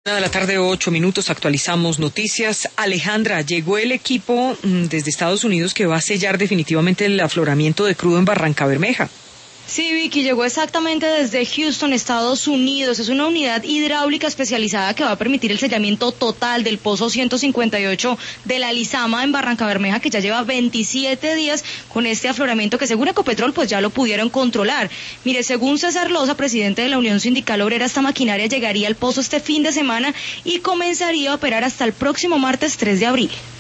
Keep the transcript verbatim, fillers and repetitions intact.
Una de la tarde, ocho minutos, actualizamos noticias. Alejandra, llegó el equipo desde Estados Unidos que va a sellar definitivamente el afloramiento de crudo en Barrancabermeja. Sí, Vicky, llegó exactamente desde Houston, Estados Unidos. Es una unidad hidráulica especializada que va a permitir el sellamiento total del pozo ciento cincuenta y ocho de la Lizama en Barrancabermeja, que ya lleva veintisiete días con este afloramiento que según Ecopetrol pues ya lo pudieron controlar. Mire, según César Loza, presidente de la Unión Sindical Obrera, esta maquinaria llegaría al pozo este fin de semana y comenzaría a operar hasta el próximo martes tres de abril.